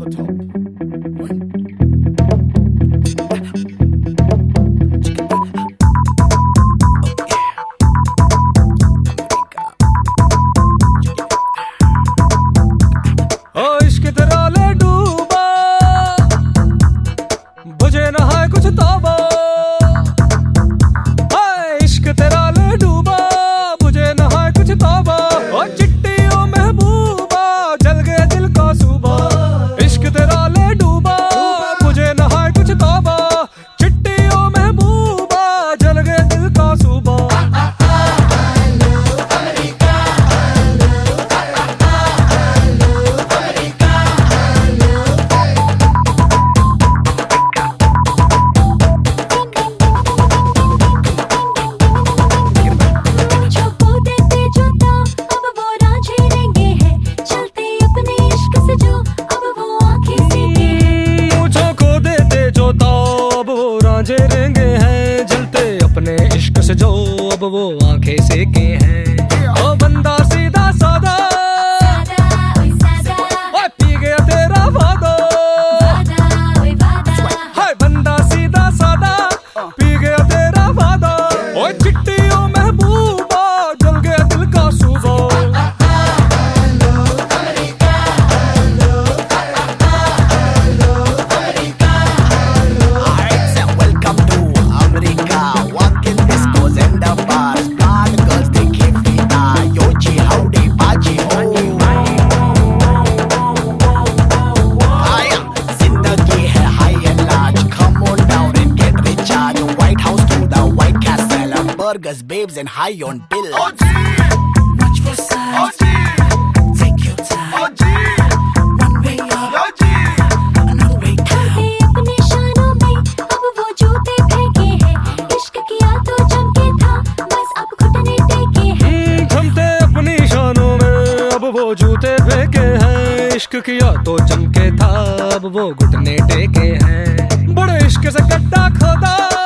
बुझे ना है कुछ तौबा, इश्क तेरा ले डूबा, मुझे ना है कुछ तौबा। ओ चिट्टी ओ महबूबा, जल गया दिल का सूबा। इश्क तेरा ले डूबा, मुझे ना है कुछ तौबा। चिट्टी ओ महबूबा, जल गया दिल का सूबा। रेंगे हैं जलते अपने इश्क से जो अब वो आंखें सेके हैं। ओ बंदा सीधा सादा, पी गया तेरा वादा। हाय बंदा सीधा सादा, पी गया तेरा वादा। ओ चिट्टी ओ महबूबा, जल गया दिल का सूबा। Burgers, babes, and high on bills. Oh, gee. Watch for signs. Oh, gee. Take your time. Oh, gee. One way up. Oh, gee. Another way down. अपने शानों में अब वो जूते फेंके हैं। इश्क किया तो जम के था, बस अब घुटने टेके हैं। थमते अपनी शानों में अब वो जूते फेंके हैं। इश्क किया तो जम के था, अब वो घुटने टेके हैं। बड़े इश्क से गड्ढा खोदा।